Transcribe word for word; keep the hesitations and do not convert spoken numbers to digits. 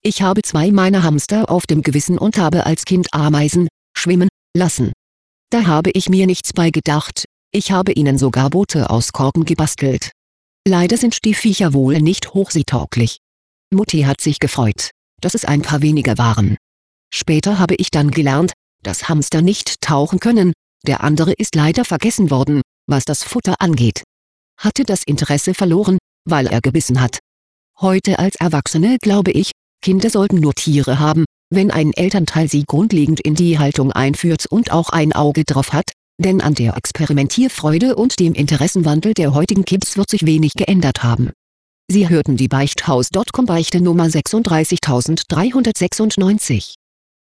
Ich habe zwei meiner Hamster auf dem Gewissen und habe als Kind Ameisen schwimmen lassen. Da habe ich mir nichts bei gedacht, ich habe ihnen sogar Boote aus Korken gebastelt. Leider sind die Viecher wohl nicht hochseetauglich. Mutti hat sich gefreut, dass es ein paar weniger waren. Später habe ich dann gelernt, dass Hamster nicht tauchen können, der andere ist leider vergessen worden, was das Futter angeht. Hatte das Interesse verloren, weil er gebissen hat. Heute als Erwachsene glaube ich, Kinder sollten nur Tiere haben, wenn ein Elternteil sie grundlegend in die Haltung einführt und auch ein Auge drauf hat, denn an der Experimentierfreude und dem Interessenwandel der heutigen Kids wird sich wenig geändert haben. Sie hörten die Beichthaus Punkt com Beichte Nummer sechsunddreißigtausenddreihundertsechsundneunzig.